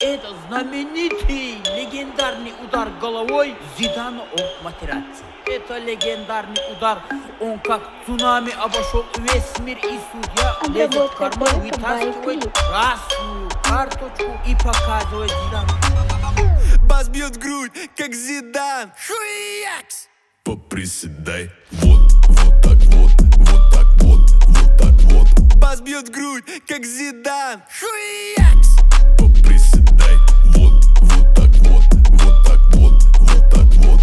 Это знаменитый легендарный удар головой Зидана об Матерацци. Это легендарный удар, он как цунами обошел весь мир, и судья лезет в карман, вытаскивает красную карточку и показывает Зидану. Бас бьет грудь, как Зидан. Хуякс! Поприседай, вот так вот, вот так вот, вот так вот. Бас бьет грудь, как Зидан. Хуякс! Поприседай, вот так вот, вот так вот, вот так вот.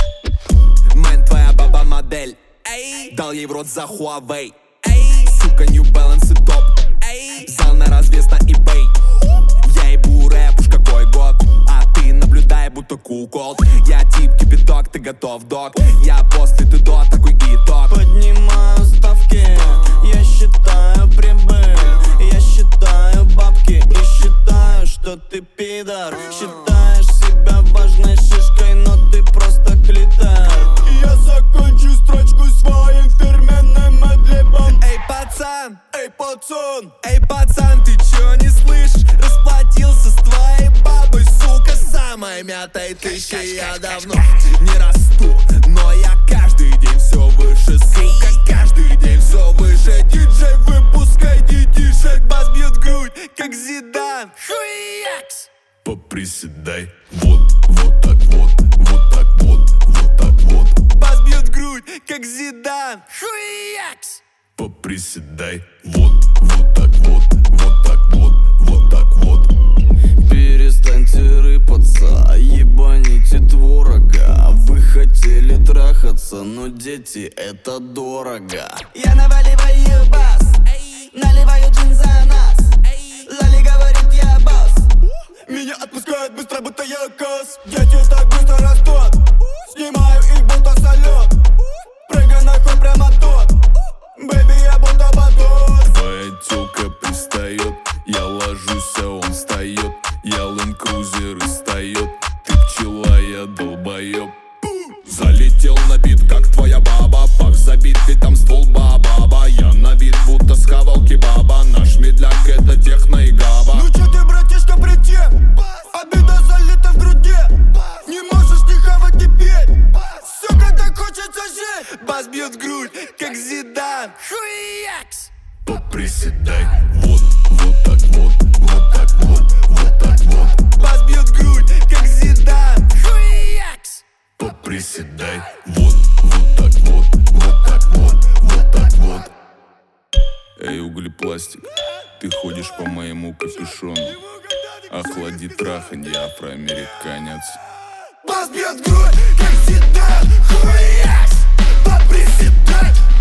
Мэн, твоя баба модель, эй, дал ей в рот за Huawei, эй, сука, New Balance и топ, эй, взял на развес на eBay. Я ебу рэп, уж какой год, а ты наблюдай, будто кукол. Я тип кипяток, ты готов, док. Я после, ты до, такой итог. Поднимаю ставки, я считаю прибыль. Я считаю бабки и считаю, что ты пидор. Считаешь себя важной шишкой, но ты просто клитор. Я закончу строчку своим фирменным адлибом. Эй, пацан, эй, пацан, эй, пацан, ты чё не слышишь? Расплатился с твоей бабой, сука, самая мятая тысяча. Я давно не расту, но я каждый день все выше, сука, каждый день все выше. Диджей, выпускай детишек. Бас бьет грудь, как Зидан. Хуякс! Поприседай, вот так вот, вот так вот, вот так вот. Бас бьет грудь, как Зидан. Хуякс! Поприседай, вот так вот, вот так вот, вот так вот. Перестаньте рыпаться, ебаните творога. Вы хотели трахаться, но дети, это дорого. Я наваливаю бас, наливаю джин за нас. Лали говорит, я босс. Меня отпускают быстро, будто я кос. Дети так быстро растут, снимаю их будто салют. Прыгай нахуй прямо тут, бэби, я будто батут. Твоя тёлка пристает, я ложусь, а он встает. Я ленд-крузер и встает. Ты пчела, я долбоёб. Залетел на бит, как твоя баба. Пах забитый, там ствол баба. Я на вид, будто схавал кебаба. Наш медляк, это техно и габа. Ну чё ты, братишка, прийти? Обида залита в груди. Не можешь не хавать теперь. Сука, так хочется жить. Бас бьет грудь, как Зидан. Хуякс! Поприседай, вот так вот, вот так вот, вот так вот. Бас бьет грудь, как Зидан. Хуякс! Поприседай, вот так вот, вот так вот, вот так вот. Эй, углепластик, ты ходишь по моему капюшону. Охлади траханье, афроамериканец. Бас бьет грудь, как Зидан. Хуякс! Поприседай.